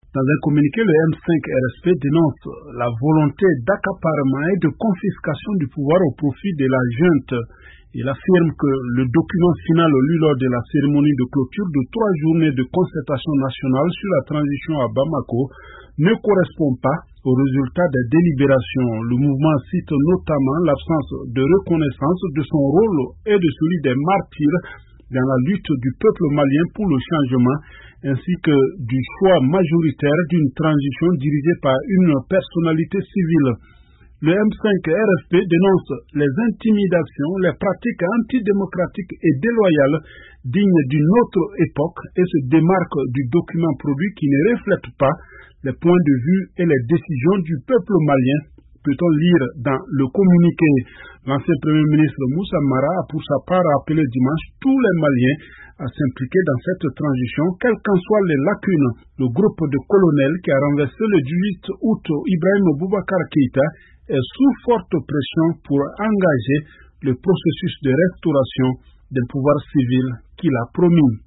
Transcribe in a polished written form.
Dans un communiqué, le M5-RSP dénonce la volonté d'accaparement et de confiscation du pouvoir au profit de la junte. Il affirme que le document final lu lors de la cérémonie de clôture de 3 journées de concertation nationale sur la transition à Bamako ne correspond pas aux résultats des délibérations. Le mouvement cite notamment l'absence de reconnaissance de son rôle et de celui des martyrs dans la lutte du peuple malien pour le changement, ainsi que du choix majoritaire d'une transition dirigée par une personnalité civile. Le M5-RSP dénonce les intimidations, les pratiques antidémocratiques et déloyales dignes d'une autre époque et se démarque du document produit qui ne reflète pas les points de vue et les décisions du peuple malien. Peut-on lire dans le communiqué. L'ancien Premier ministre Moussa Mara a pour sa part appelé dimanche tous les Maliens à s'impliquer dans cette transition, quelles qu'en soient les lacunes. Le groupe de colonels qui a renversé le 18 août Ibrahim Boubacar Keïta est sous forte pression pour engager le processus de restauration des pouvoirs civils qu'il a promis.